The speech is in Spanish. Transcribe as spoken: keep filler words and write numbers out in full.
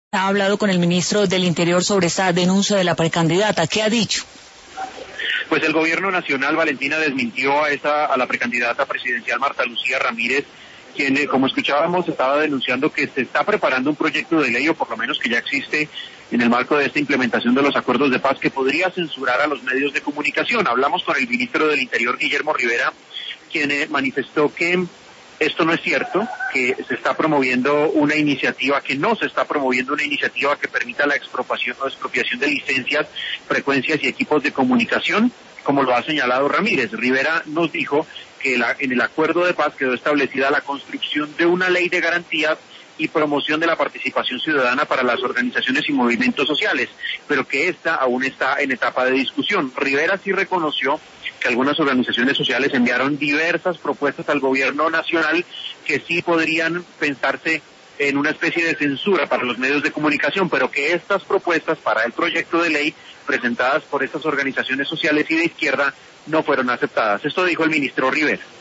ha hablado con el ministro del Interior sobre esta denuncia de la precandidata. ¿Qué ha dicho? Pues el gobierno nacional, Valentina, desmintió a esa a la precandidata presidencial Marta Lucía Ramírez, quien, como escuchábamos, estaba denunciando que se está preparando un proyecto de ley, o por lo menos que ya existe en el marco de esta implementación de los acuerdos de paz, que podría censurar a los medios de comunicación. Hablamos con el ministro del Interior, Guillermo Rivera, quien eh, manifestó que esto no es cierto, que se está promoviendo una iniciativa, que no se está promoviendo una iniciativa que permita la expropiación o expropiación de licencias, frecuencias y equipos de comunicación, como lo ha señalado Ramírez. Rivera nos dijo que la, en el acuerdo de paz quedó establecida la construcción de una ley de garantías y promoción de la participación ciudadana para las organizaciones y movimientos sociales, pero que esta aún está en etapa de discusión. Rivera sí reconoció que algunas organizaciones sociales enviaron diversas propuestas al gobierno nacional que sí podrían pensarse en una especie de censura para los medios de comunicación, pero que estas propuestas para el proyecto de ley presentadas por estas organizaciones sociales y de izquierda no fueron aceptadas. Esto dijo el ministro Rivera.